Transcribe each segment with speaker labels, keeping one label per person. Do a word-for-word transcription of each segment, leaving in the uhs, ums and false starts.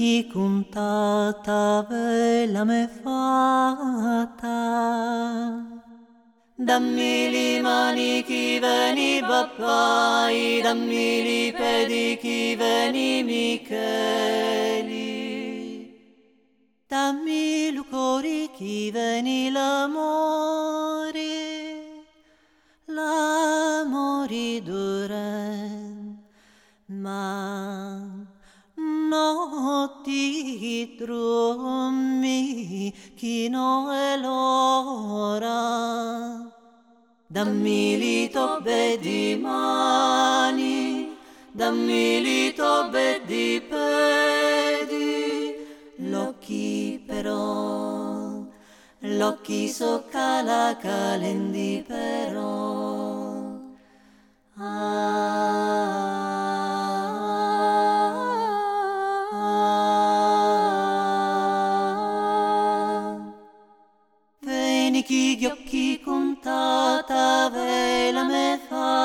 Speaker 1: occhi contata bella me fatta. Dammi le mani chi veni pappai, dammi li piedi chi veni Micheli, dammi il cuore chi veni l'amore, l'amore dura, ma non ti dormi chi non è l'ora. Dammi li tobbe di mani, dammi li tobbe di piedi, l'occhi però, l'occhi so cala calendi però. Ah, veni chi gli occhi contata vela me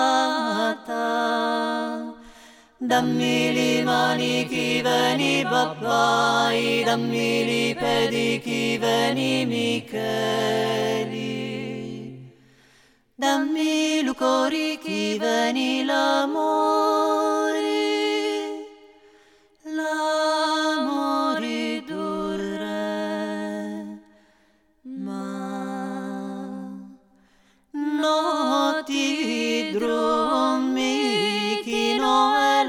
Speaker 1: fatta. Dammi le mani chi veni babbai, dammi li piedi chi veni Micheli, dammi il cuore chi veni l'amore, l'amore dura, ma non ti dormi chi non è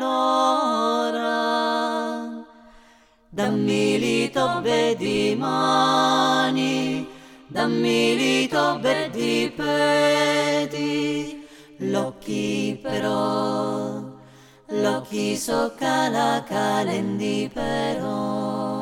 Speaker 1: l'ora. Dammi li tobbe di mani, dammi li tobbe di piedi, l'occhi però, l'occhi so cala calendi però.